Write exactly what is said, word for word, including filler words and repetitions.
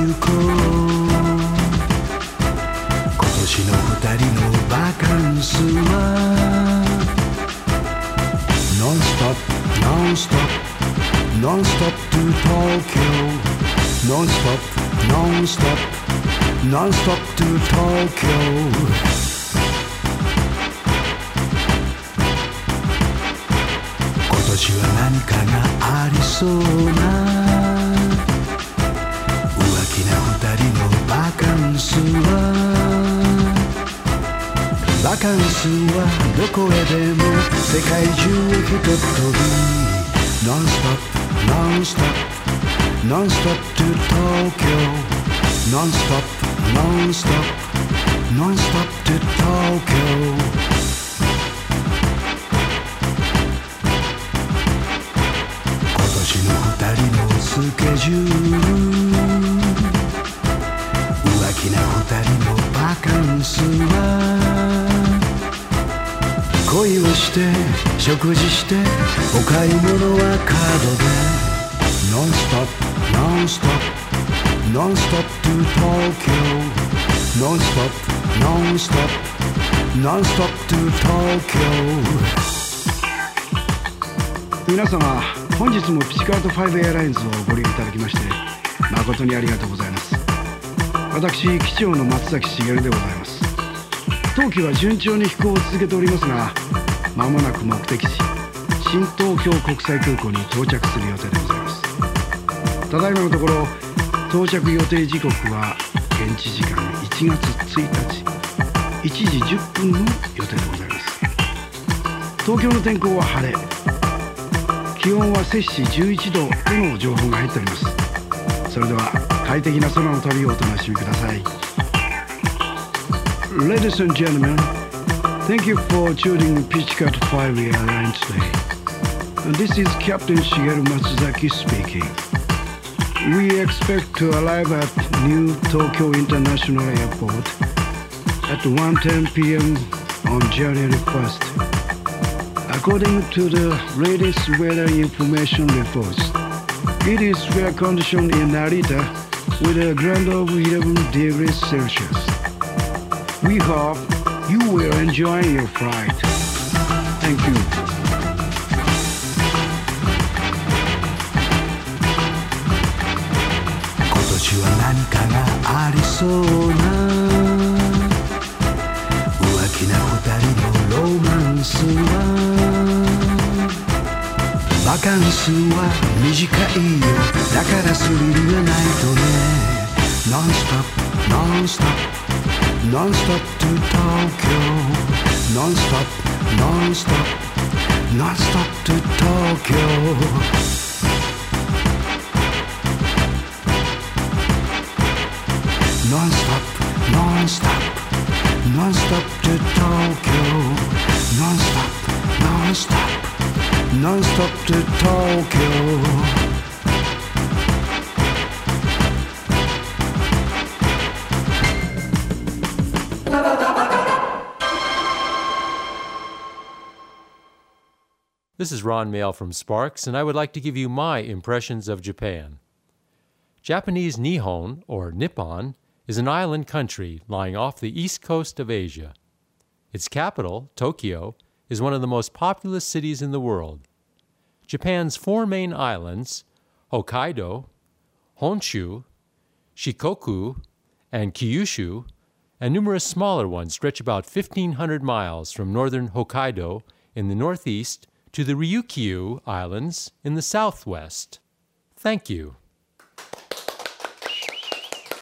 こう。今年の二人のバカンスはノンストップノンストップノンストップ to 東京ノンストップノンストップノンストップ to 東京。今年は何かがありそうな浮気な二人のバカンスはバカンスはどこへでも世界中へひととびノンストップノンストップノンストップ to 東京ノンストップノンストップノンストップ to 東京。今年の二人のスケジュール浮気な二人のバカンスは恋をして食事してお買い物はカードでノンストップノンストップノンストップ to 東京ノンストップノンストップノンストップ to 東京。皆様本日もピチカートファイブエアラインズをご利用いただきまして誠にありがとうございます。私機長の松崎しげるでございます。当機は順調に飛行を続けておりますが間もなく目的地新東京国際空港に到着する予定でございます。ただいまのところ到着予定時刻は現地時間いちがつついたちいちじじゅっぷんの予定でございます。東京の天候は晴れ気温は摂氏じゅういちどとの情報が入っております。それでは快適な空の旅をお楽しみください。 Ladies and gentlemen, thank you for choosing Pichicato five Airlines today. This is Captain Shigeru Matsuzaki speaking. We expect to arrive at New Tokyo International Airport at one ten p m on January first. According to the latest weather information reports, it is fair condition in Narita with a ground of eleven degrees Celsius. We hope you will enjoy your flight. Thank you. 今年は何かがありそうな浮気な二人のロマンスはバカンスは短いよだからスリルがないとね。ノンストップノンストップノンストップ to 東京ノンストップノンストップノンストップ to 東京。ノンストップノンストップノンストップ to 東京ノンストップノンストップノンストップ to 東京。 This is Ron Mail from Sparks, and I would like to give you my impressions of Japan. Japanese Nihon, or Nippon, is an island country lying off the east coast of Asia. Its capital, Tokyo, is one of the most populous cities in the world. Japan's four main islands, Hokkaido, Honshu, Shikoku, and Kyushu, and numerous smaller ones stretch about fifteen hundred miles from northern Hokkaido in the northeast to the Ryukyu Islands in the southwest. Thank you.